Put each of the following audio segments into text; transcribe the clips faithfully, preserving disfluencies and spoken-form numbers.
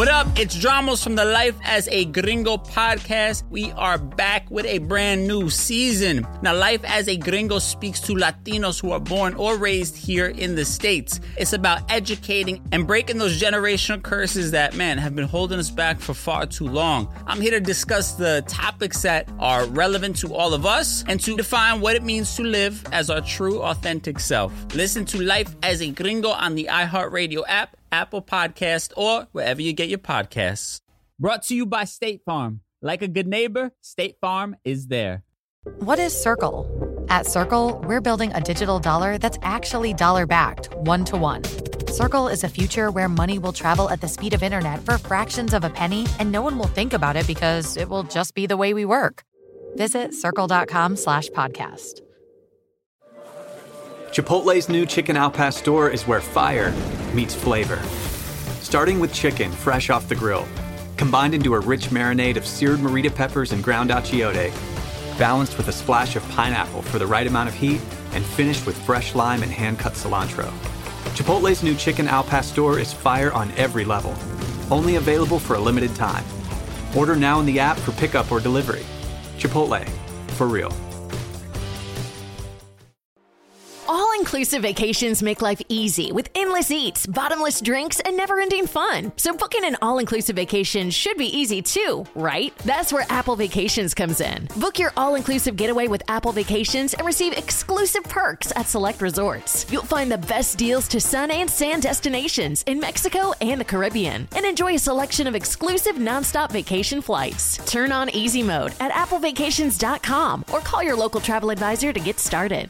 What up? It's Dramos from the Life as a Gringo podcast. We are back with a brand new season. Now, Life as a Gringo speaks to Latinos who are born or raised here in the States. It's about educating and breaking those generational curses that, man, have been holding us back for far too long. I'm here to discuss the topics that are relevant to all of us and to define what it means to live as our true, authentic self. Listen to Life as a Gringo on the iHeartRadio app, Apple Podcast, or wherever you get your podcasts. Brought to you by State Farm. Like a good neighbor, State Farm is there. What is Circle? At Circle, we're building a digital dollar that's actually dollar-backed, one-to-one. Circle is a future where money will travel at the speed of internet for fractions of a penny, and no one will think about it because it will just be the way we work. Visit circle.com slash podcast. Chipotle's new Chicken Al Pastor is where fire meets flavor. Starting with chicken fresh off the grill, combined into a rich marinade of seared morita peppers and ground achiote, balanced with a splash of pineapple for the right amount of heat, and finished with fresh lime and hand-cut cilantro. Chipotle's new Chicken Al Pastor is fire on every level. Only available for a limited time. Order now in the app for pickup or delivery. Chipotle, for real. All-inclusive vacations make life easy with endless eats, bottomless drinks, and never-ending fun. So booking an all-inclusive vacation should be easy too, right? That's where Apple Vacations comes in. Book your all-inclusive getaway with Apple Vacations and receive exclusive perks at select resorts. You'll find the best deals to sun and sand destinations in Mexico and the Caribbean, and enjoy a selection of exclusive nonstop vacation flights. Turn on easy mode at apple vacations dot com or call your local travel advisor to get started.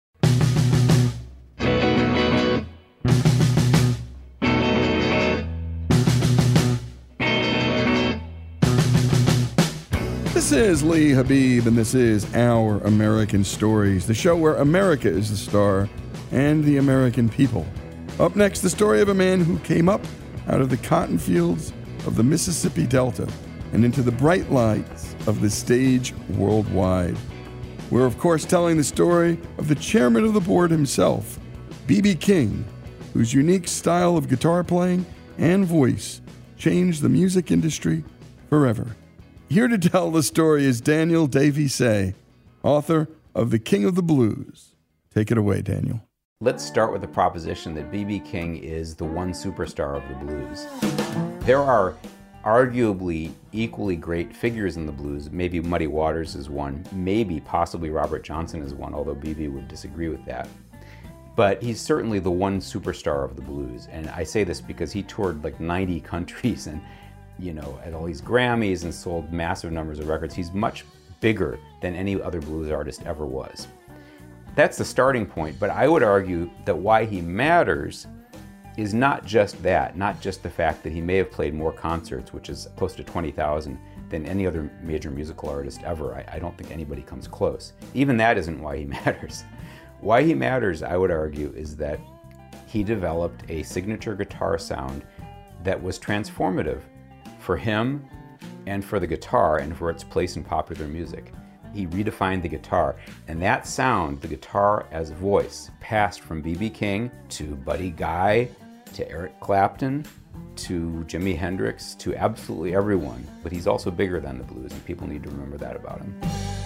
This is Lee Habib, and this is Our American Stories, the show where America is the star and the American people. Up next, the story of a man who came up out of the cotton fields of the Mississippi Delta and into the bright lights of the stage worldwide. We're, of course, telling the story of the chairman of the board himself, B B King, whose unique style of guitar playing and voice changed the music industry forever. Here to tell the story is Daniel Davy-Say, author of The King of the Blues. Take it away, Daniel. Let's start with the proposition that B B King is the one superstar of the blues. There are arguably equally great figures in the blues. Maybe Muddy Waters is one, maybe possibly Robert Johnson is one, although B B would disagree with that. But he's certainly the one superstar of the blues. And I say this because he toured like ninety countries and you know, at all these Grammys and sold massive numbers of records. He's much bigger than any other blues artist ever was. That's the starting point, but I would argue that why he matters is not just that, not just the fact that he may have played more concerts, which is close to twenty thousand, than any other major musical artist ever. I, I don't think anybody comes close. Even that isn't why he matters. Why he matters, I would argue, is that he developed a signature guitar sound that was transformative for him and for the guitar and for its place in popular music. He redefined the guitar, and that sound, the guitar as voice, passed from B B King to Buddy Guy to Eric Clapton to Jimi Hendrix to absolutely everyone. But he's also bigger than the blues, and people need to remember that about him.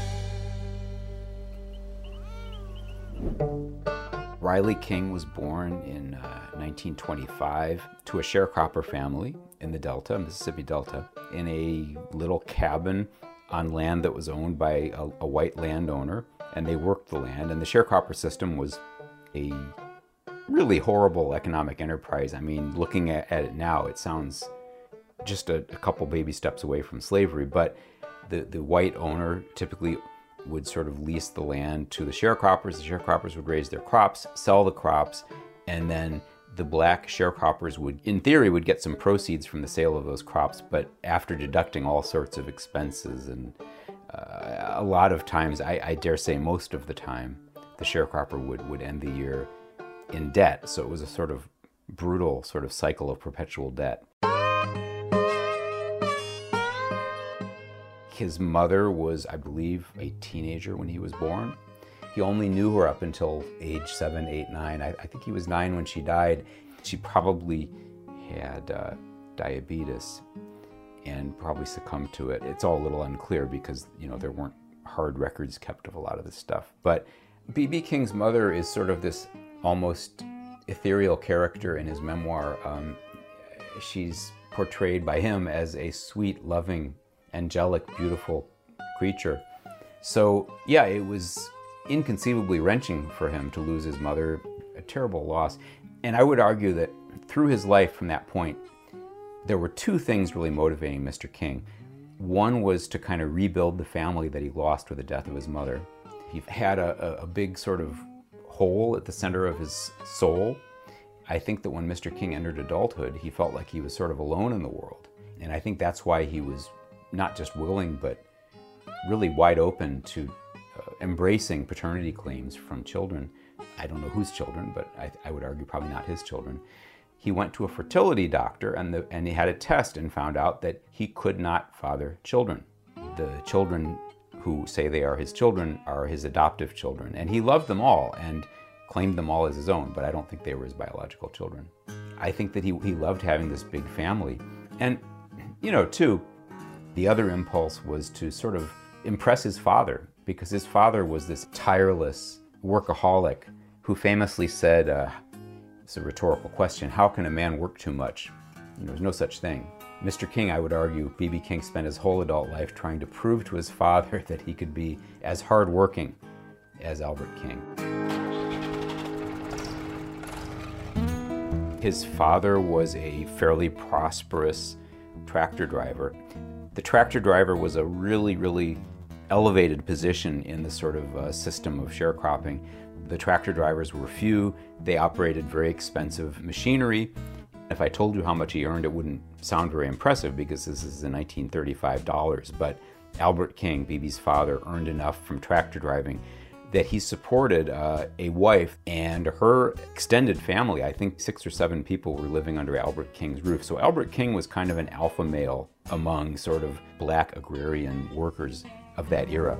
Riley King was born in uh, nineteen twenty-five to a sharecropper family in the Delta, Mississippi Delta, in a little cabin on land that was owned by a, a white landowner, and they worked the land. And the sharecropper system was a really horrible economic enterprise. I mean, looking at, at it now, it sounds just a, a couple baby steps away from slavery, but the, the white owner typically would sort of lease the land to the sharecroppers. The sharecroppers would raise their crops, sell the crops, and then the black sharecroppers would, in theory, would get some proceeds from the sale of those crops, but after deducting all sorts of expenses, and uh, a lot of times, I, I dare say most of the time, the sharecropper would, would end the year in debt. So it was a sort of brutal sort of cycle of perpetual debt. His mother was, I believe, a teenager when he was born. He only knew her up until age seven, eight, nine. I, I think he was nine when she died. She probably had uh, diabetes and probably succumbed to it. It's all a little unclear because, you know, there weren't hard records kept of a lot of this stuff. But B B King's mother is sort of this almost ethereal character in his memoir. Um, she's portrayed by him as a sweet, loving, angelic, beautiful creature. So, yeah, it was inconceivably wrenching for him to lose his mother, a terrible loss. And I would argue that through his life from that point, there were two things really motivating Mister King. One was to kind of rebuild the family that he lost with the death of his mother. He had a, a big sort of hole at the center of his soul. I think that when Mister King entered adulthood, he felt like he was sort of alone in the world. And I think that's why he was not just willing, but really wide open to uh, embracing paternity claims from children. I don't know whose children, but I, I would argue probably not his children. He went to a fertility doctor and, the, and he had a test and found out that he could not father children. The children who say they are his children are his adoptive children. And he loved them all and claimed them all as his own, but I don't think they were his biological children. I think that he, he loved having this big family. And, you know, too, the other impulse was to sort of impress his father, because his father was this tireless workaholic who famously said, uh, it's a rhetorical question, how can a man work too much? You know, there's no such thing. Mister King, I would argue, B B King spent his whole adult life trying to prove to his father that he could be as hardworking as Albert King. His father was a fairly prosperous tractor driver. The tractor driver was a really, really elevated position in the sort of uh, system of sharecropping. The tractor drivers were few. They operated very expensive machinery. If I told you how much he earned, it wouldn't sound very impressive because this is in nineteen thirty-five dollars. But Albert King, B B's father, earned enough from tractor driving that he supported uh, a wife and her extended family. I think six or seven people were living under Albert King's roof. So Albert King was kind of an alpha male among sort of black agrarian workers of that era.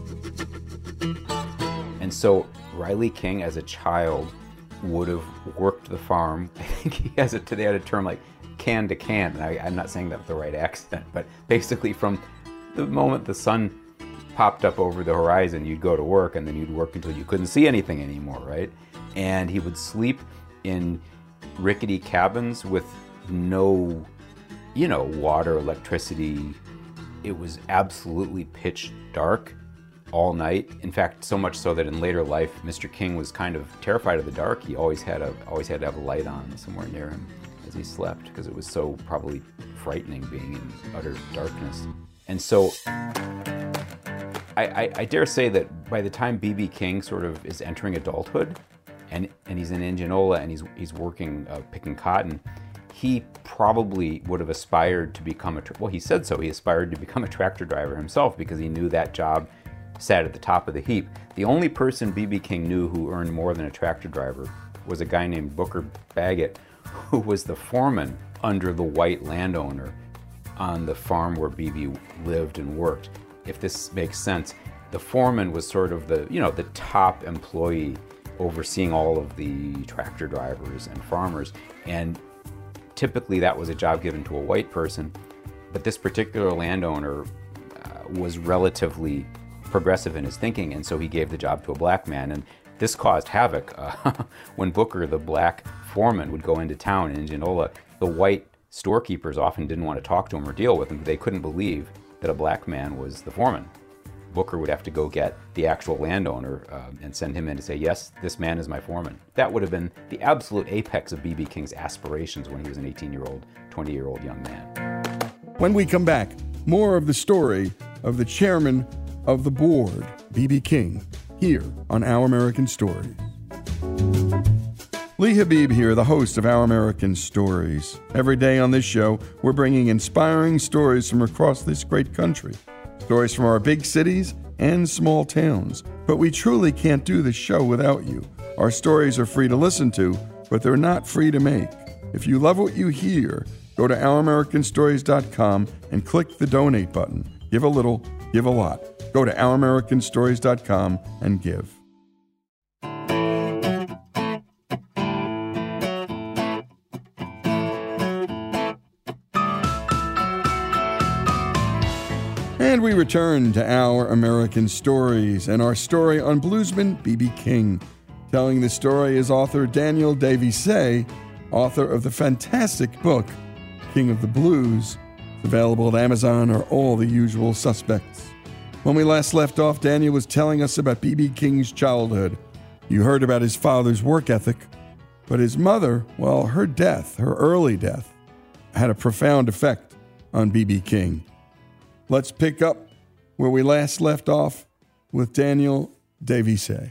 And so Riley King, as a child, would have worked the farm. I think he has a, they had a term like can to can, and I, I'm not saying that with the right accent, but basically from the moment the sun popped up over the horizon, you'd go to work, and then you'd work until you couldn't see anything anymore, right? And he would sleep in rickety cabins with no, you know, water, electricity. It was absolutely pitch dark all night. In fact, so much so that in later life, Mister King was kind of terrified of the dark. He always had a always had to have a light on somewhere near him as he slept, because it was so probably frightening being in utter darkness. And so I, I, I dare say that by the time B B King sort of is entering adulthood, and and he's in Indianola and he's he's working uh, picking cotton, he probably would have aspired to become a well. He said so. He aspired to become a tractor driver himself because he knew that job sat at the top of the heap. The only person B B King knew who earned more than a tractor driver was a guy named Booker Baggett, who was the foreman under the white landowner on the farm where B B lived and worked. If this makes sense, the foreman was sort of the, you know, the top employee overseeing all of the tractor drivers and farmers. And typically that was a job given to a white person, but this particular landowner uh, was relatively progressive in his thinking, and so he gave the job to a black man, and this caused havoc. Uh, when Booker, the black foreman, would go into town in Indianola, the white storekeepers often didn't want to talk to him or deal with him. They couldn't believe that a black man was the foreman. Booker would have to go get the actual landowner uh, and send him in to say, yes, this man is my foreman. That would have been the absolute apex of B B King's aspirations when he was an eighteen-year-old, twenty-year-old young man. When we come back, more of the story of the chairman of the board, B B King, here on Our American Stories. Lee Habib here, the host of Our American Stories. Every day on this show, we're bringing inspiring stories from across this great country. Stories from our big cities and small towns. But we truly can't do the show without you. Our stories are free to listen to, but they're not free to make. If you love what you hear, go to our american stories dot com and click the donate button. Give a little, give a lot. Go to our american stories dot com and give. And we return to Our American Stories and our story on bluesman B B King. Telling the story is author Daniel Davy-Say, author of the fantastic book, King of the Blues. It's available at Amazon or all the usual suspects. When we last left off, Daniel was telling us about B B King's childhood. You heard about his father's work ethic, but his mother, well, her death, her early death, had a profound effect on B B King. Let's pick up where we last left off with Daniel Davy-Say.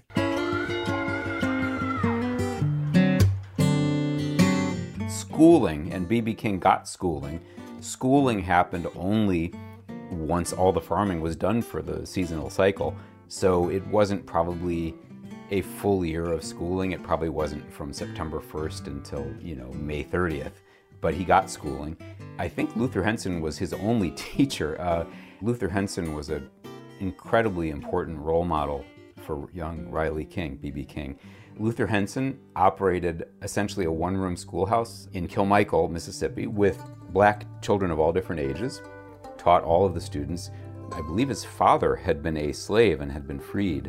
Schooling, and B B King got schooling. Schooling happened only once all the farming was done for the seasonal cycle, so it wasn't probably a full year of schooling. It probably wasn't from September first until, you know, May thirtieth, but he got schooling. I think Luther Henson was his only teacher. Uh, Luther Henson was an incredibly important role model for young Riley King, B B King. Luther Henson operated essentially a one-room schoolhouse in Kilmichael, Mississippi, with black children of all different ages, taught all of the students. I believe his father had been a slave and had been freed.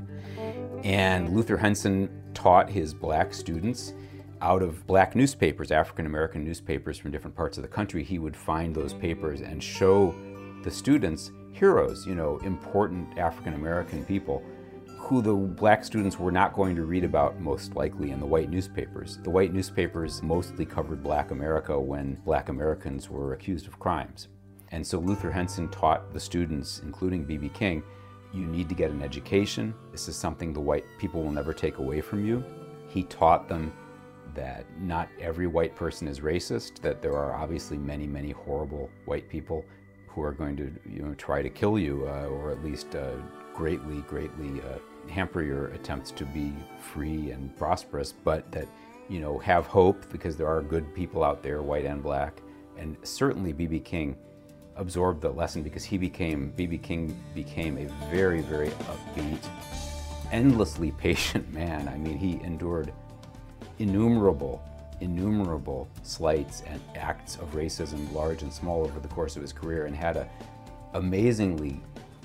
And Luther Henson taught his black students out of black newspapers, African-American newspapers from different parts of the country. He would find those papers and show the students heroes, you know, important African-American people who the black students were not going to read about most likely in the white newspapers. The white newspapers mostly covered black America when black Americans were accused of crimes. And so Luther Henson taught the students, including B B King, you need to get an education. This is something the white people will never take away from you. He taught them that not every white person is racist, that there are obviously many, many horrible white people who are going to, you know, try to kill you uh, or at least uh, greatly, greatly uh, hamper your attempts to be free and prosperous, but that, you know, have hope because there are good people out there, white and black. And certainly B B King absorbed the lesson because he became, B B King became a very, very upbeat, endlessly patient man. I mean, he endured innumerable, innumerable slights and acts of racism, large and small, over the course of his career, and had a amazingly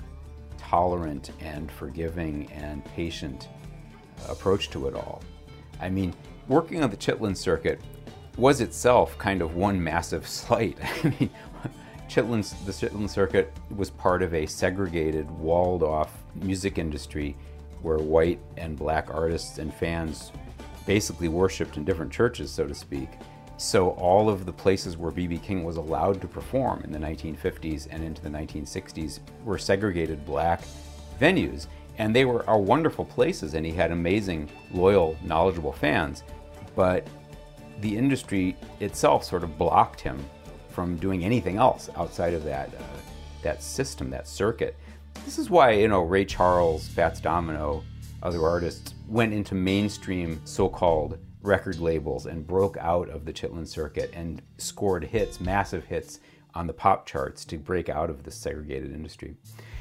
tolerant and forgiving and patient approach to it all. I mean, working on the Chitlin circuit was itself kind of one massive slight. I mean, Chitlin's, the Chitlin circuit was part of a segregated, walled-off music industry where white and black artists and fans basically worshipped in different churches, so to speak. So all of the places where B B King was allowed to perform in the nineteen fifties and into the nineteen sixties were segregated black venues. And they were are wonderful places, and he had amazing, loyal, knowledgeable fans. But the industry itself sort of blocked him from doing anything else outside of that uh, that system, that circuit. This is why, you know, Ray Charles, Fats Domino, other artists went into mainstream so-called record labels and broke out of the Chitlin circuit and scored hits, massive hits on the pop charts to break out of this segregated industry.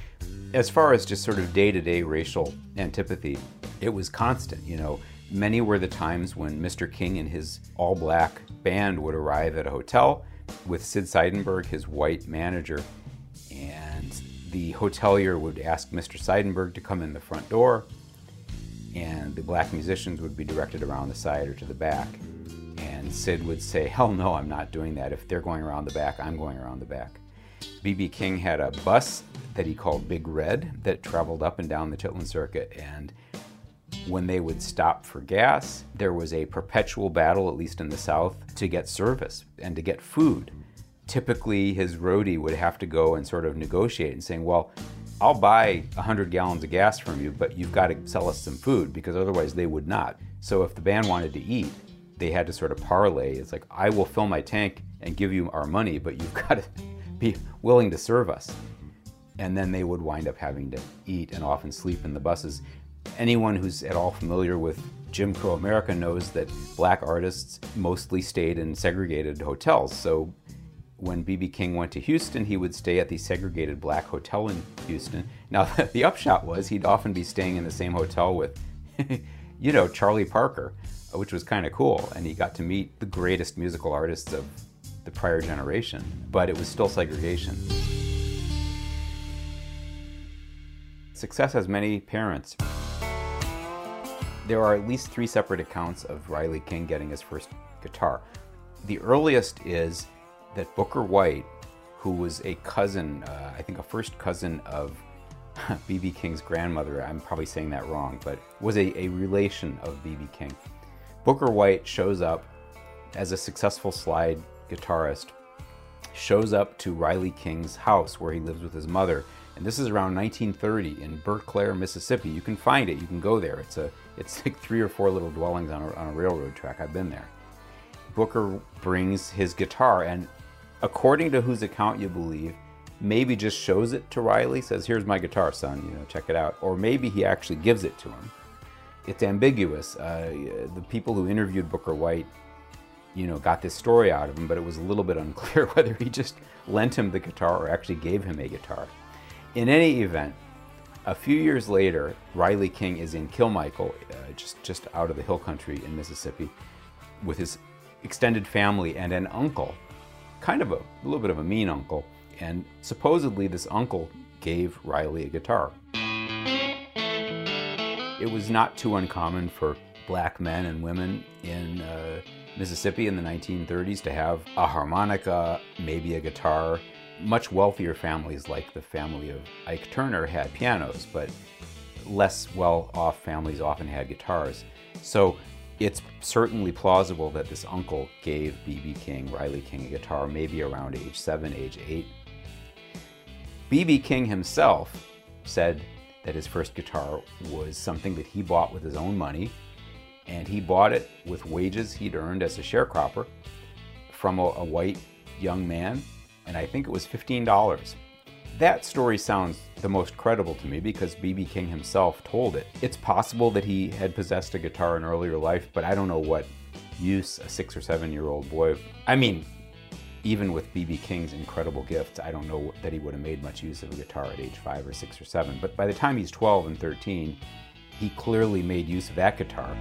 As far as just sort of day-to-day racial antipathy, it was constant, you know. Many were the times when Mister King and his all-black band would arrive at a hotel with Sid Seidenberg, his white manager, and the hotelier would ask Mister Seidenberg to come in the front door, and the black musicians would be directed around the side or to the back. And Sid would say, hell no, I'm not doing that. If they're going around the back, I'm going around the back. B B King had a bus that he called Big Red that traveled up and down the Chitlin circuit, and when they would stop for gas, there was a perpetual battle, at least in the South, to get service and to get food. Typically, his roadie would have to go and sort of negotiate and saying, well, I'll buy one hundred gallons of gas from you, but you've got to sell us some food, because otherwise they would not. So if the band wanted to eat, they had to sort of parlay. It's like, I will fill my tank and give you our money, but you've got to be willing to serve us. And then they would wind up having to eat and often sleep in the buses. Anyone who's at all familiar with Jim Crow America knows that black artists mostly stayed in segregated hotels. So when B B King went to Houston, he would stay at the segregated black hotel in Houston. Now, the upshot was he'd often be staying in the same hotel with, you know, Charlie Parker, which was kind of cool. And he got to meet the greatest musical artists of the prior generation, but it was still segregation. success has many parents. There are at least three separate accounts of Riley King getting his first guitar. The earliest is that Booker White, who was a cousin, uh, I think a first cousin of B B King's grandmother, I'm probably saying that wrong, but was a, a relation of B B King. Booker White shows up as a successful slide guitarist, shows up to Riley King's house where he lives with his mother, and this is around nineteen thirty in Berkeley, Mississippi. You can find it, you can go there. It's a it's like three or four little dwellings on a, on a railroad track. I've been there. Booker brings his guitar, and according to whose account you believe, maybe just shows it to Riley, says, "Here's my guitar, son, you know, check it out." Or maybe he actually gives it to him. It's ambiguous. Uh, the people who interviewed Booker White, you know, got this story out of him, but it was a little bit unclear whether he just lent him the guitar or actually gave him a guitar. In any event, a few years later, Riley King is in Kilmichael, uh, just, just out of the hill country in Mississippi, with his extended family and an uncle, kind of a, a little bit of a mean uncle, and supposedly this uncle gave Riley a guitar. It was not too uncommon for black men and women in uh, Mississippi in the nineteen thirties to have a harmonica, maybe a guitar. Much wealthier families, like the family of Ike Turner, had pianos, but less well-off families often had guitars. So it's certainly plausible that this uncle gave B B King, Riley King, a guitar maybe around age seven, age eight. B B King himself said that his first guitar was something that he bought with his own money, and he bought it with wages he'd earned as a sharecropper from a, a white young man, and I think it was fifteen dollars. That story sounds the most credible to me because B B King himself told it. It's possible that he had possessed a guitar in earlier life, but I don't know what use a six or seven year old boy, I mean, even with B B King's incredible gifts, I don't know that he would have made much use of a guitar at age five or six or seven. But by the time he's twelve and thirteen, he clearly made use of that guitar.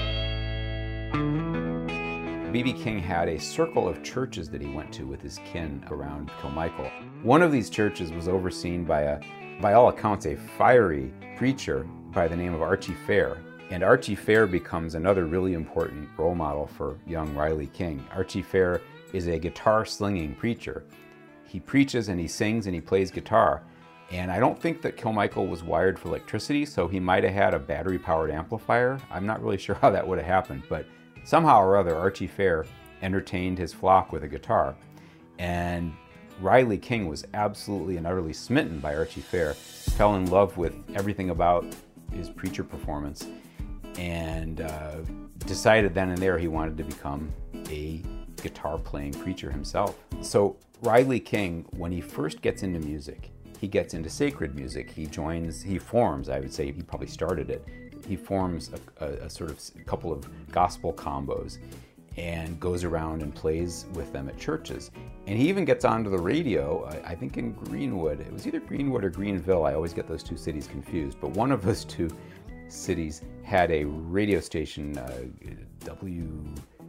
B B King had a circle of churches that he went to with his kin around Kilmichael. One of these churches was overseen by a, by all accounts, a fiery preacher by the name of Archie Fair. And Archie Fair becomes another really important role model for young Riley King. Archie Fair is a guitar-slinging preacher. He preaches and he sings and he plays guitar. And I don't think that Kilmichael was wired for electricity, so he might have had a battery-powered amplifier. I'm not really sure how that would have happened, but somehow or other, Archie Fair entertained his flock with a guitar. And Riley King was absolutely and utterly smitten by Archie Fair, fell in love with everything about his preacher performance, and uh, decided then and there he wanted to become a guitar-playing preacher himself. So Riley King, when he first gets into music, he gets into sacred music. He joins, he forms, I would say he probably started it, he forms a, a, a sort of a couple of gospel combos and goes around and plays with them at churches. And he even gets onto the radio, I, I think in Greenwood. It was either Greenwood or Greenville. I always get those two cities confused. But one of those two cities had a radio station, uh, W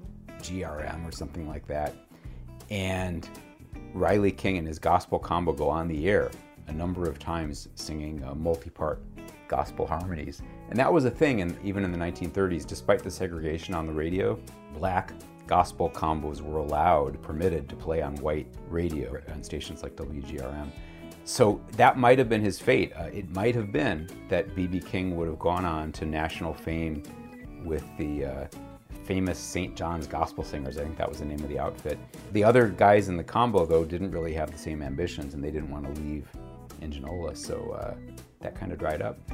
G R M or something like that. And Riley King and his gospel combo go on the air a number of times singing uh, multi-part gospel harmonies. And that was a thing, and even in the nineteen thirties, despite the segregation on the radio, black gospel combos were allowed, permitted to play on white radio on stations like W G R M. So that might have been his fate. Uh, it might have been that B B King would have gone on to national fame with the uh, famous Saint John's Gospel Singers. I think that was the name of the outfit. The other guys in the combo, though, didn't really have the same ambitions, and they didn't want to leave Indianola, so uh, that kind of dried up.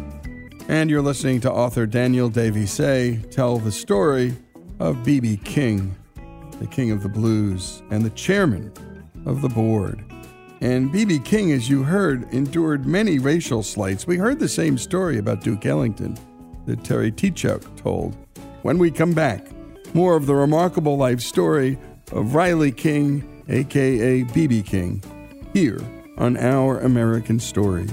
And you're listening to author Daniel Davy-Say tell the story of B B King, the king of the blues and the chairman of the board. And B B King, as you heard, endured many racial slights. We heard the same story about Duke Ellington that Terry Teachout told. When we come back, more of the remarkable life story of Riley King, a k a. B B King, here on Our American Stories.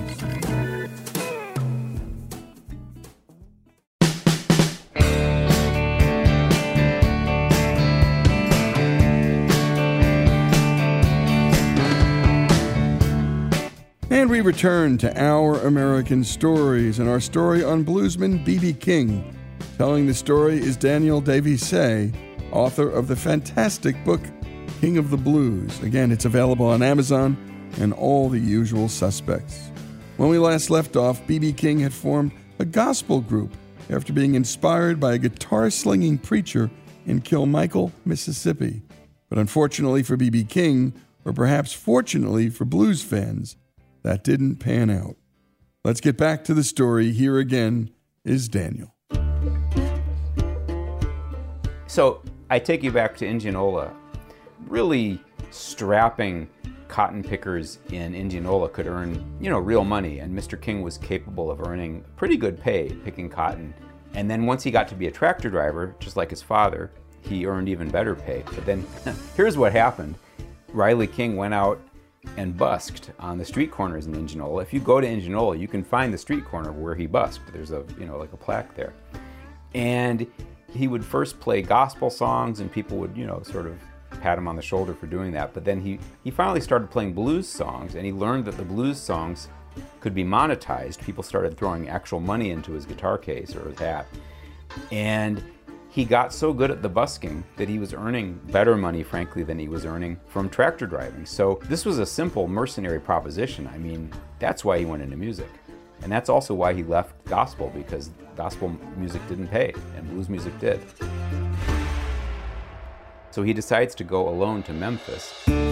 And we return to Our American Stories and our story on bluesman B B King. Telling the story is Daniel Davy-Say, author of the fantastic book King of the Blues. Again, it's available on Amazon and all the usual suspects. When we last left off, B B King had formed a gospel group after being inspired by a guitar-slinging preacher in Kilmichael, Mississippi. But unfortunately for B B King, or perhaps fortunately for blues fans, that didn't pan out. Let's get back to the story. Here again is Daniel. So I take you back to Indianola. Really strapping cotton pickers in Indianola could earn, you know, real money, and Mister King was capable of earning pretty good pay picking cotton. And then once he got to be a tractor driver, just like his father, he earned even better pay. But then here's what happened. Riley King went out and busked on the street corners in Indianola. If you go to Indianola, you can find the street corner where he busked. There's a, you know, like a plaque there. And he would first play gospel songs, and people would, you know, sort of pat him on the shoulder for doing that. But then he, he finally started playing blues songs, and he learned that the blues songs could be monetized. People started throwing actual money into his guitar case or his hat. And he got so good at the busking that he was earning better money, frankly, than he was earning from tractor driving. So this was a simple mercenary proposition. I mean, that's why he went into music. And that's also why he left gospel, because gospel music didn't pay and blues music did. So he decides to go alone to Memphis.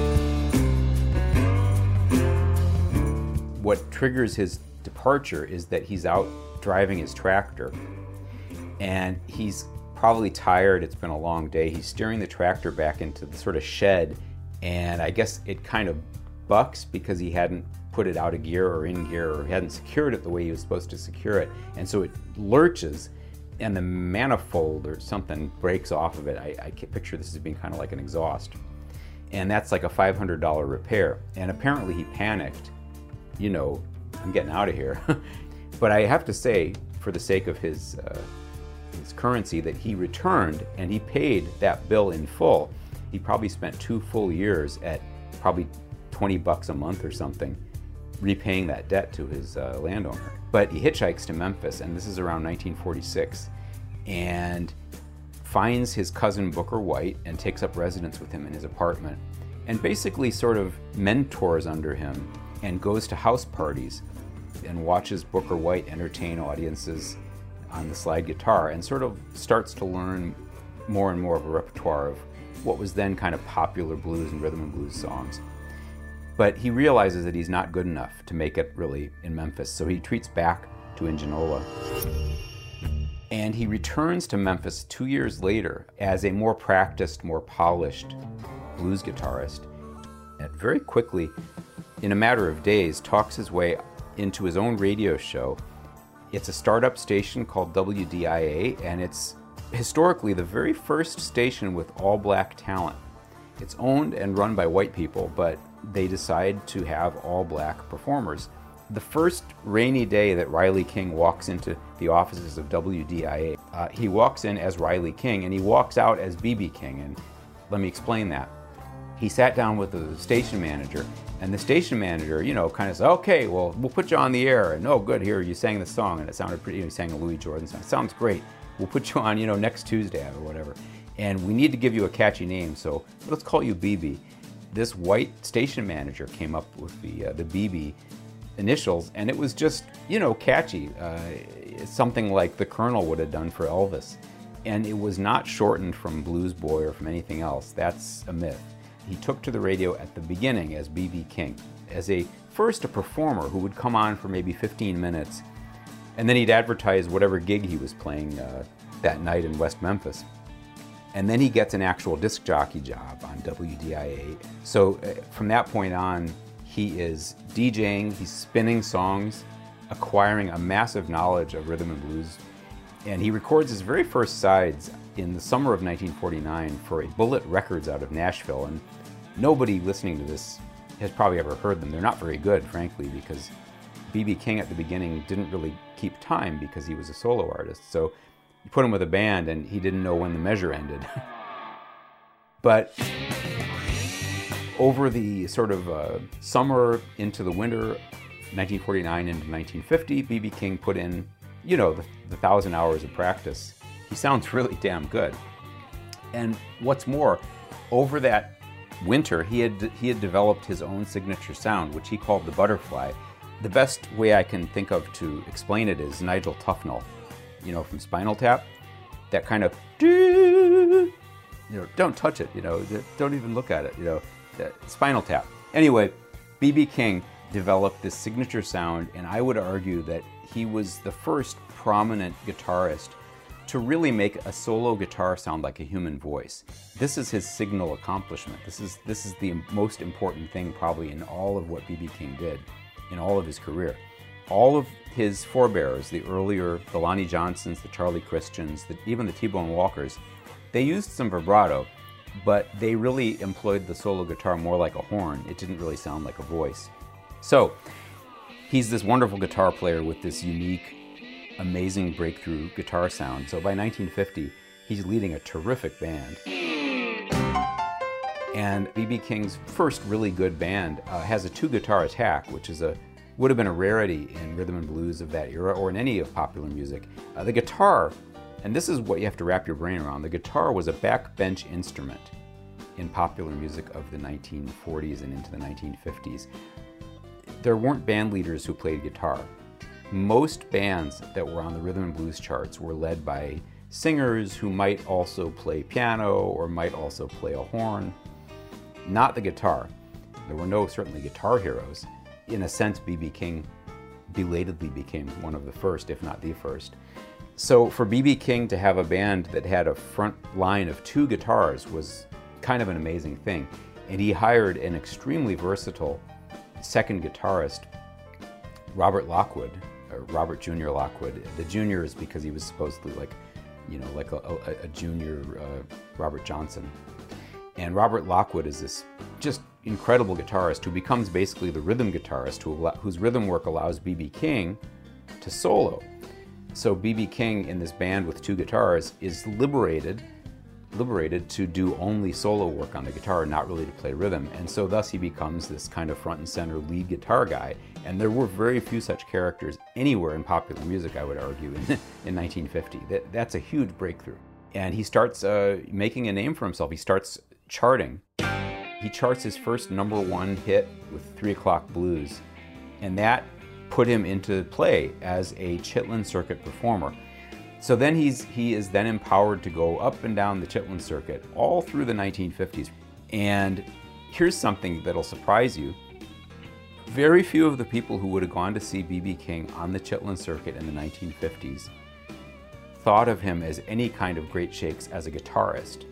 What triggers his departure is that he's out driving his tractor, and he's probably tired. It's been a long day. He's steering the tractor back into the sort of shed, and I guess it kind of bucks because he hadn't put it out of gear or in gear, or hadn't secured it the way he was supposed to secure it. And so it lurches, and the manifold or something breaks off of it. I, I can picture this as being kind of like an exhaust. And that's like a five hundred dollars repair. And apparently he panicked. You know, I'm getting out of here. But I have to say, for the sake of his, uh, his currency, that he returned and he paid that bill in full. He probably spent two full years at probably twenty bucks a month or something, repaying that debt to his uh, landowner. But he hitchhikes to Memphis, and this is around nineteen forty-six, and finds his cousin Booker White and takes up residence with him in his apartment, and basically sort of mentors under him and goes to house parties and watches Booker White entertain audiences on the slide guitar, and sort of starts to learn more and more of a repertoire of what was then kind of popular blues and rhythm and blues songs. But he realizes that he's not good enough to make it really in Memphis, so he retreats back to Indianola. And he returns to Memphis two years later as a more practiced, more polished blues guitarist. And very quickly, in a matter of days, talks his way into his own radio show. It's a startup station called W D I A, and it's historically the very first station with all-black talent. It's owned and run by white people, but they decide to have all-black performers. The first rainy day that Riley King walks into the offices of W D I A, uh, he walks in as Riley King, and he walks out as B B King, and let me explain that. He sat down with the station manager, and the station manager, you know, kind of said, okay, well, we'll put you on the air, and oh, good, here, you sang the song, and it sounded pretty, you know, you sang a Louis Jordan song. It sounds great. We'll put you on, you know, next Tuesday or whatever. And we need to give you a catchy name, so let's call you B B. This white station manager came up with the uh, the B B initials, and it was just, you know, catchy. Uh, something like the Colonel would have done for Elvis. And it was not shortened from Blues Boy or from anything else. That's a myth. He took to the radio at the beginning as B B King, as a first a performer who would come on for maybe fifteen minutes, and then he'd advertise whatever gig he was playing uh, that night in West Memphis. And then he gets an actual disc jockey job on W D I A. So uh, from that point on, he is DJing, he's spinning songs, acquiring a massive knowledge of rhythm and blues. And he records his very first sides in the summer of nineteen forty-nine for a Bullet Records out of Nashville. And nobody listening to this has probably ever heard them. They're not very good, frankly, because B B King at the beginning didn't really keep time because he was a solo artist. So you put him with a band and he didn't know when the measure ended. But over the sort of uh, summer into the winter nineteen forty-nine into nineteen fifty, B B King put in, you know, the, the thousand hours of practice. He sounds really damn good. And what's more, over that winter, he had he had developed his own signature sound, which he called the butterfly. The best way I can think of to explain it is Nigel Tufnell, you know, from Spinal Tap. That kind of, you know, don't touch it, you know, don't even look at it, you know, Spinal Tap. Anyway, B B King developed this signature sound, and I would argue that he was the first prominent guitarist to really make a solo guitar sound like a human voice. This is his signal accomplishment. This is this is the most important thing probably in all of what B B King did, in all of his career. All of his forebears, the earlier, the Lonnie Johnsons, the Charlie Christians, the, even the T-Bone Walkers, they used some vibrato, but they really employed the solo guitar more like a horn. It didn't really sound like a voice. So, he's this wonderful guitar player with this unique, amazing breakthrough guitar sound. So by nineteen fifty, he's leading a terrific band. And B B King's first really good band uh, has a two-guitar attack, which is a would have been a rarity in rhythm and blues of that era or in any of popular music. Uh, the guitar, and this is what you have to wrap your brain around, the guitar was a backbench instrument in popular music of the nineteen forties and into the nineteen fifties. There weren't band leaders who played guitar. Most bands that were on the rhythm and blues charts were led by singers who might also play piano or might also play a horn, not the guitar. There were no certainly guitar heroes. In a sense, B B King belatedly became one of the first, if not the first. So for B B King to have a band that had a front line of two guitars was kind of an amazing thing. And he hired an extremely versatile second guitarist, Robert Lockwood, or Robert Junior Lockwood. The junior is because he was supposedly like, you know, like a, a, a junior uh, Robert Johnson. And Robert Lockwood is this just incredible guitarist who becomes basically the rhythm guitarist who, whose rhythm work allows B B King to solo. So B B King in this band with two guitars is liberated liberated to do only solo work on the guitar, not really to play rhythm. And so thus he becomes this kind of front and center lead guitar guy. And there were very few such characters anywhere in popular music, I would argue, in, in nineteen fifty. That, that's a huge breakthrough. And he starts uh, making a name for himself. He starts charting. He charts his first number one hit with Three O'Clock Blues. And that put him into play as a Chitlin Circuit performer. So then he's he is then empowered to go up and down the Chitlin Circuit all through the nineteen fifties. And here's something that'll surprise you. Very few of the people who would have gone to see B B King on the Chitlin Circuit in the nineteen fifties thought of him as any kind of great shakes as a guitarist.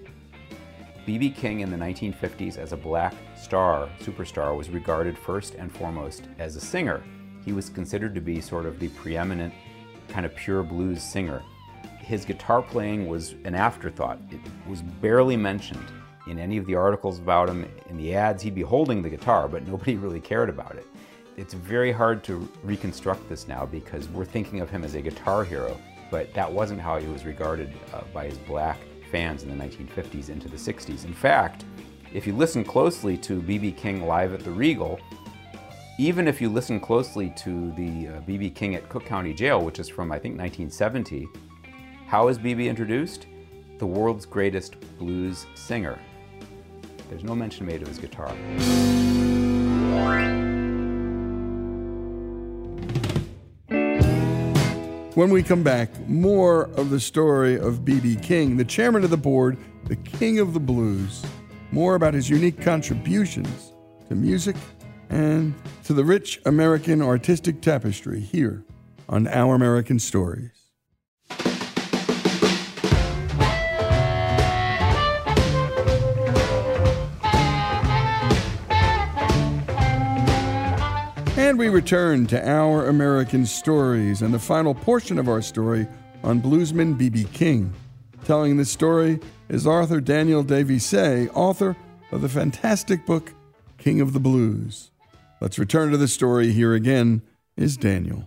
B B King in the nineteen fifties as a black star, superstar, was regarded first and foremost as a singer. He was considered to be sort of the preeminent kind of pure blues singer. His guitar playing was an afterthought. It was barely mentioned in any of the articles about him. In the ads, he'd be holding the guitar, but nobody really cared about it. It's very hard to reconstruct this now because we're thinking of him as a guitar hero, but that wasn't how he was regarded uh, by his black fans in the nineteen fifties into the sixties. In fact, if you listen closely to B B King live at the Regal, even if you listen closely to the uh, B B King at Cook County Jail, which is from, I think, nineteen seventy, how is B B introduced? The world's greatest blues singer. There's no mention made of his guitar. When we come back, more of the story of B B King, the chairman of the board, the king of the blues. More about his unique contributions to music and to the rich American artistic tapestry here on Our American Stories. And we return to Our American Stories and the final portion of our story on bluesman B B King. Telling this story is Arthur Daniel Davie-Say, author of the fantastic book King of the Blues. Let's return to the story. Here again is Daniel.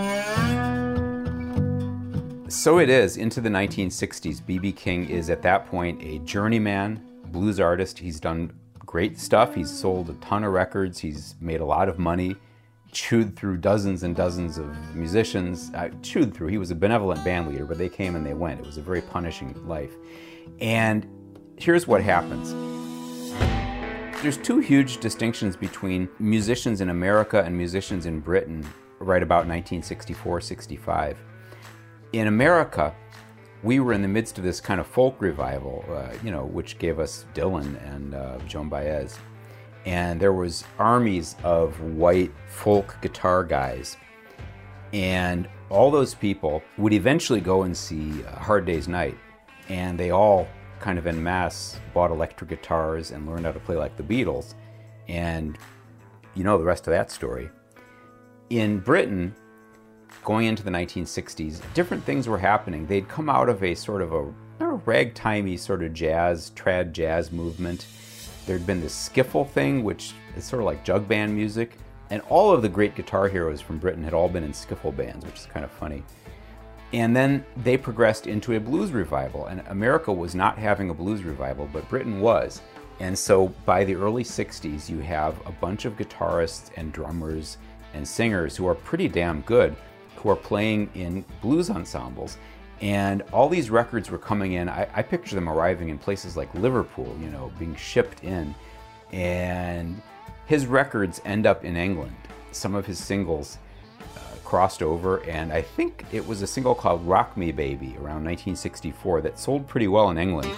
So it is, into the nineteen sixties, B B King is at that point a journeyman blues artist. He's done great stuff. He's sold a ton of records. He's made a lot of money. chewed through dozens and dozens of musicians. Uh, chewed through, he was a benevolent band leader, but they came and they went. It was a very punishing life. And here's what happens. There's two huge distinctions between musicians in America and musicians in Britain right about nineteen sixty-four sixty-five. In America, we were in the midst of this kind of folk revival, uh, you know, which gave us Dylan and uh, Joan Baez. And there was armies of white folk guitar guys. And all those people would eventually go and see Hard Day's Night. And they all kind of en masse bought electric guitars and learned how to play like the Beatles. And you know the rest of that story. In Britain, going into the nineteen sixties, different things were happening. They'd come out of a sort of a, a ragtimey sort of jazz, trad jazz movement. There'd been this skiffle thing, which is sort of like jug band music. And all of the great guitar heroes from Britain had all been in skiffle bands, which is kind of funny. And then they progressed into a blues revival. And America was not having a blues revival, but Britain was. And so by the early sixties, you have a bunch of guitarists and drummers and singers who are pretty damn good, who are playing in blues ensembles. And all these records were coming in. I, I picture them arriving in places like Liverpool, you know, being shipped in. And his records end up in England. Some of his singles uh, crossed over, and I think it was a single called Rock Me Baby around nineteen sixty-four that sold pretty well in England.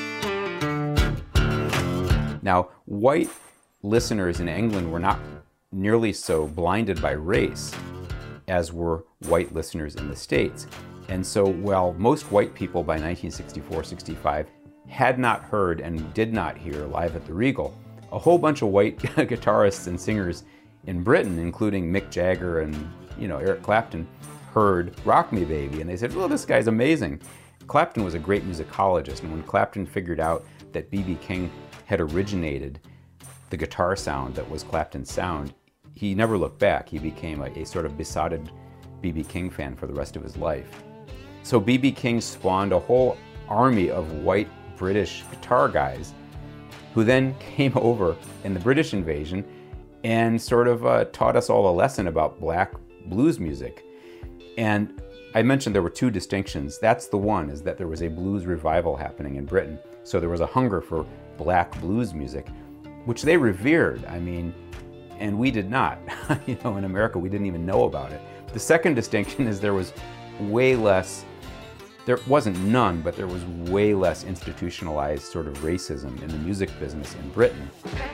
Now, white listeners in England were not nearly so blinded by race as were white listeners in the States. And so while most white people by nineteen sixty-four sixty-five had not heard and did not hear Live at the Regal, a whole bunch of white guitarists and singers in Britain, including Mick Jagger and, you know, Eric Clapton, heard Rock Me Baby, and they said, well, this guy's amazing. Clapton was a great musicologist, and when Clapton figured out that B B King had originated the guitar sound that was Clapton's sound, he never looked back. He became a, a sort of besotted B B King fan for the rest of his life. So B B King spawned a whole army of white British guitar guys who then came over in the British invasion and sort of uh, taught us all a lesson about black blues music. And I mentioned there were two distinctions. That's the one, is that there was a blues revival happening in Britain. So there was a hunger for black blues music, which they revered. I mean, and we did not. You know, in America, we didn't even know about it. The second distinction is there was way less, there wasn't none, but there was way less institutionalized sort of racism in the music business in Britain.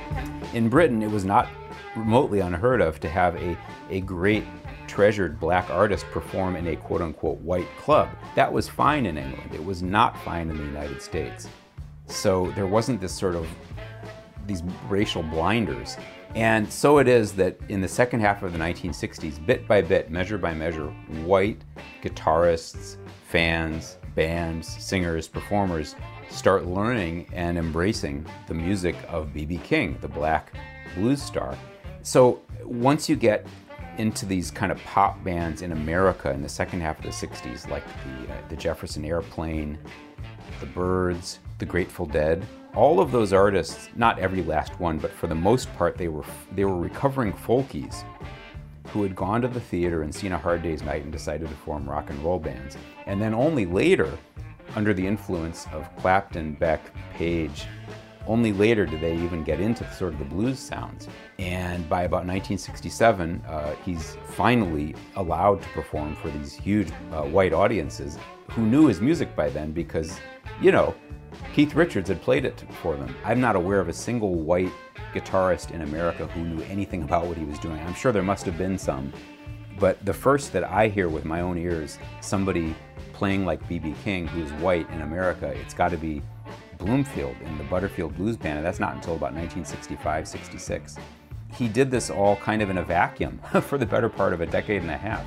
In Britain, it was not remotely unheard of to have a, a great treasured black artist perform in a quote-unquote white club. That was fine in England. It was not fine in the United States. So there wasn't this sort of, these racial blinders. And so it is that in the second half of the nineteen sixties, bit by bit, measure by measure, white guitarists, fans, bands, singers, performers start learning and embracing the music of B B King, the black blues star. So once you get into these kind of pop bands in America in the second half of the sixties, like the, uh, the Jefferson Airplane, the Byrds, the Grateful Dead, all of those artists, not every last one, but for the most part, they were they were recovering folkies who had gone to the theater and seen A Hard Day's Night and decided to form rock and roll bands. And then only later, under the influence of Clapton, Beck, Page, only later did they even get into sort of the blues sounds. And by about nineteen sixty-seven, uh, he's finally allowed to perform for these huge uh, white audiences who knew his music by then because, you know, Keith Richards had played it for them. I'm not aware of a single white guitarist in America who knew anything about what he was doing. I'm sure there must have been some, but the first that I hear with my own ears, somebody playing like B B King who's white in America, it's got to be Bloomfield in the Butterfield Blues Band, and that's not until about nineteen sixty-five, sixty-six. He did this all kind of in a vacuum for the better part of a decade and a half.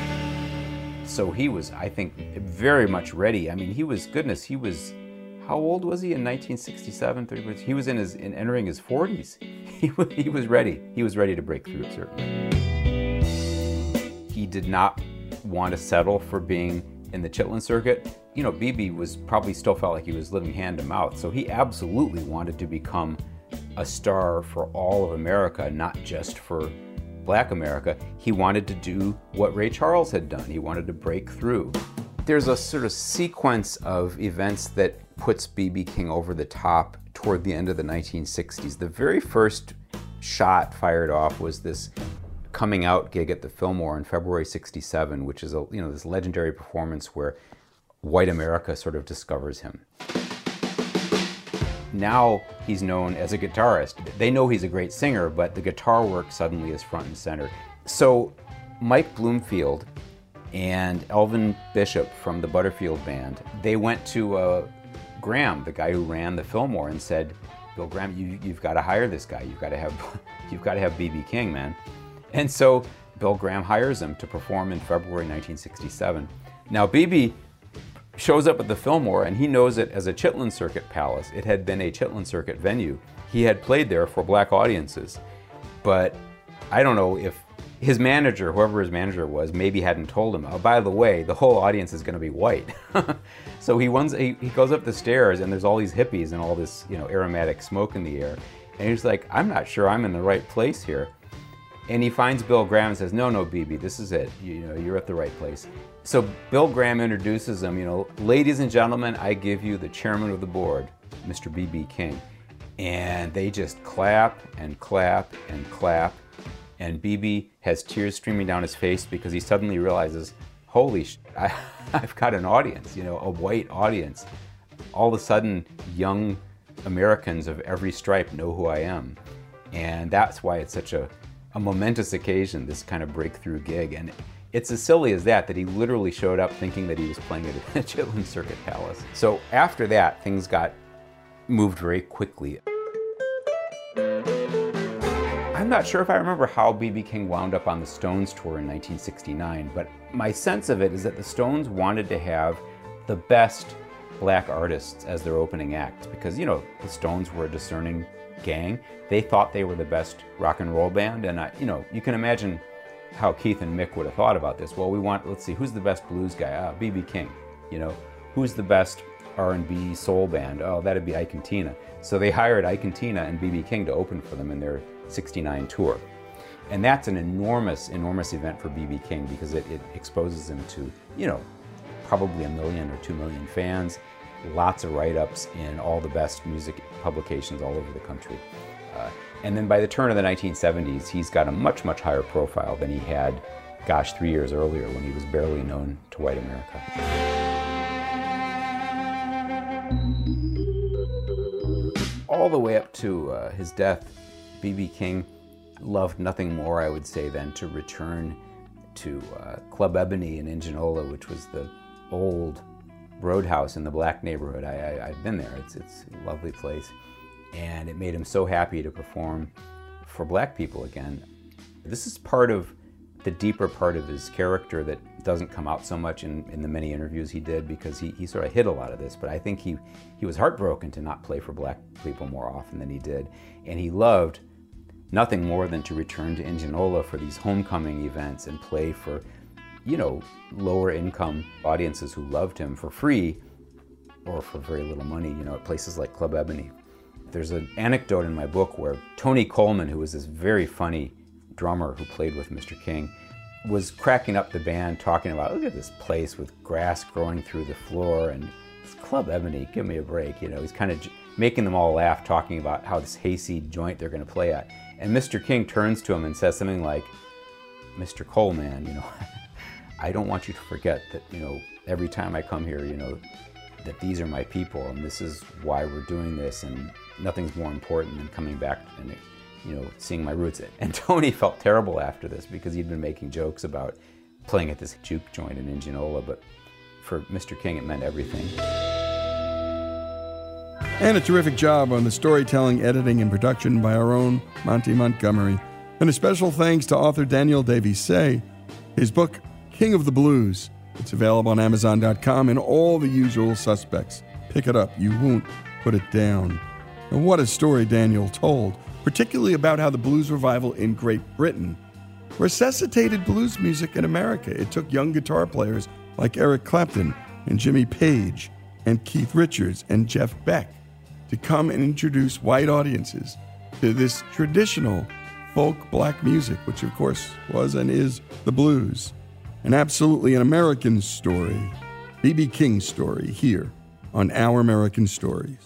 So he was, I think, very much ready. I mean, he was, goodness, he was, how old was he in nineteen sixty-seven? He was in his in entering his forties. He was, he was ready. He was ready to break through, certainly. He did not want to settle for being in the Chitlin circuit. You know, B B was probably still felt like he was living hand to mouth, so he absolutely wanted to become a star for all of America, not just for Black America, he wanted to do what Ray Charles had done. He wanted to break through. There's a sort of sequence of events that puts B B King over the top toward the end of the nineteen sixties. The very first shot fired off was this coming out gig at the Fillmore in February sixty-seven, which is a, you know, this legendary performance where white America sort of discovers him. Now he's known as a guitarist. They know he's a great singer, but the guitar work suddenly is front and center. So Mike Bloomfield and Elvin Bishop from the Butterfield Band, they went to uh, Graham, the guy who ran the Fillmore, and said, Bill Graham, you, you've got to hire this guy. You've got to have, you've got to have B B King, man. And so Bill Graham hires him to perform in February nineteen sixty-seven. Now B B shows up at the Fillmore, and he knows it as a Chitlin Circuit Palace. It had been a Chitlin Circuit venue. He had played there for black audiences, but I don't know if his manager, whoever his manager was, maybe hadn't told him, oh, by the way, the whole audience is going to be white. So he, runs, he, he goes up the stairs, and there's all these hippies and all this, you know, aromatic smoke in the air. And he's like, I'm not sure I'm in the right place here. And he finds Bill Graham and says, no, no, B B, this is it. You know, you're at the right place. So Bill Graham introduces him, you know, ladies and gentlemen, I give you the chairman of the board, Mister B B King. And they just clap and clap and clap. And B B has tears streaming down his face because he suddenly realizes, holy sh*, I, I've got an audience, you know, a white audience. All of a sudden, young Americans of every stripe know who I am. And that's why it's such a, a momentous occasion, this kind of breakthrough gig. And it's as silly as that, that he literally showed up thinking that he was playing at a Chitlin Circuit Palace. So after that, things got moved very quickly. I'm not sure if I remember how B B King wound up on the Stones tour in nineteen sixty-nine, but my sense of it is that the Stones wanted to have the best black artists as their opening act because, you know, the Stones were a discerning gang. They thought they were the best rock and roll band, and I, you know, you can imagine how Keith and Mick would have thought about this. Well, we want, let's see, who's the best blues guy? Ah, B B King. You know, who's the best R and B soul band? Oh, that'd be Ike and Tina. So they hired Ike and Tina and B B King to open for them in their sixty-nine tour. And that's an enormous, enormous event for B B King because it, it exposes him to, you know, probably a million or two million fans, lots of write-ups in all the best music publications all over the country. Uh, and then by the turn of the nineteen seventies, he's got a much, much higher profile than he had, gosh, three years earlier when he was barely known to white America. All the way up to uh, his death, B B King loved nothing more, I would say, than to return to uh, Club Ebony in Indianola, which was the old roadhouse in the black neighborhood. I, I, I've been there. It's, it's a lovely place. And it made him so happy to perform for black people again. This is part of the deeper part of his character that doesn't come out so much in, in the many interviews he did because he, he sort of hid a lot of this, but I think he, he was heartbroken to not play for black people more often than he did. And he loved nothing more than to return to Indianola for these homecoming events and play for, you know, lower income audiences who loved him for free or for very little money, you know, at places like Club Ebony. There's an anecdote in my book where Tony Coleman, who was this very funny drummer who played with Mister King, was cracking up the band talking about, look at this place with grass growing through the floor and it's Club Ebony, give me a break. You know, he's kind of j- making them all laugh, talking about how this hayseed joint they're going to play at. And Mister King turns to him and says something like, Mister Coleman, you know, I don't want you to forget that, you know, every time I come here, you know, that these are my people and this is why we're doing this and nothing's more important than coming back and, you know, seeing my roots. And Tony felt terrible after this because he'd been making jokes about playing at this juke joint in Indianola, but for Mister King it meant everything. And a terrific job on the storytelling, editing, and production by our own Monty Montgomery. And a special thanks to author Daniel Davies-Say. His book, King of the Blues. It's available on Amazon dot com and all the usual suspects. Pick it up. You won't put it down. And what a story Daniel told, particularly about how the blues revival in Great Britain resuscitated blues music in America. It took young guitar players like Eric Clapton and Jimmy Page and Keith Richards and Jeff Beck to come and introduce white audiences to this traditional folk black music, which of course was and is the blues. And absolutely an American story, B B King's story, here on Our American Stories.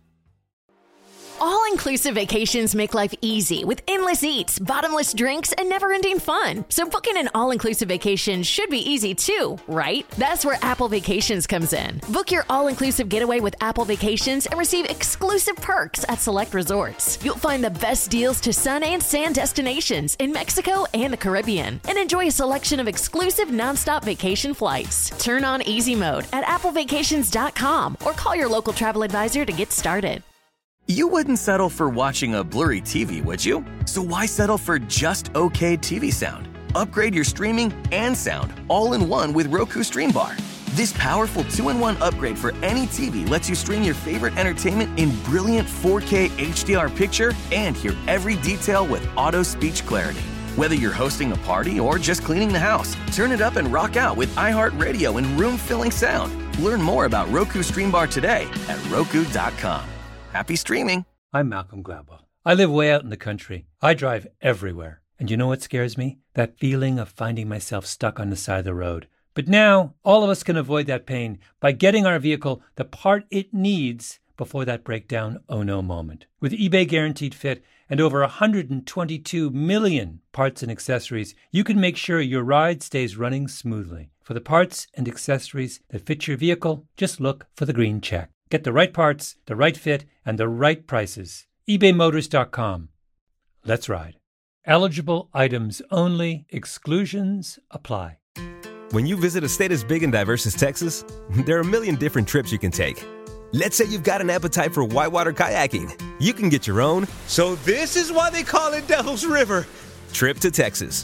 All-inclusive vacations make life easy with endless eats, bottomless drinks, and never-ending fun. So booking an all-inclusive vacation should be easy too, right? That's where Apple Vacations comes in. Book your all-inclusive getaway with Apple Vacations and receive exclusive perks at select resorts. You'll find the best deals to sun and sand destinations in Mexico and the Caribbean, and enjoy a selection of exclusive nonstop vacation flights. Turn on easy mode at apple vacations dot com or call your local travel advisor to get started. You wouldn't settle for watching a blurry T V, would you? So why settle for just okay T V sound? Upgrade your streaming and sound all in one with Roku Stream Bar. This powerful two in one upgrade for any T V lets you stream your favorite entertainment in brilliant four K H D R picture and hear every detail with auto speech clarity. Whether you're hosting a party or just cleaning the house, turn it up and rock out with iHeartRadio and room-filling sound. Learn more about Roku Stream Bar today at roku dot com. Happy streaming. I'm Malcolm Gladwell. I live way out in the country. I drive everywhere. And you know what scares me? That feeling of finding myself stuck on the side of the road. But now, all of us can avoid that pain by getting our vehicle the part it needs before that breakdown oh no moment. With eBay Guaranteed Fit and over one hundred twenty-two million parts and accessories, you can make sure your ride stays running smoothly. For the parts and accessories that fit your vehicle, just look for the green check. Get the right parts, the right fit, and the right prices. ebay motors dot com. Let's ride. Eligible items only. Exclusions apply. When you visit a state as big and diverse as Texas, there are a million different trips you can take. Let's say you've got an appetite for whitewater kayaking. You can get your own. So this is why they call it Devil's River. Trip to Texas.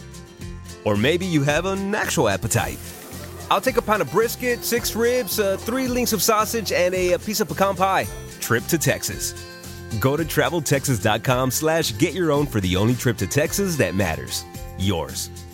Or maybe you have an actual appetite. I'll take a pound of brisket, six ribs, uh, three links of sausage, and a, a piece of pecan pie. Trip to Texas. Go to travel texas dot com slash get your own for the only trip to Texas that matters. Yours.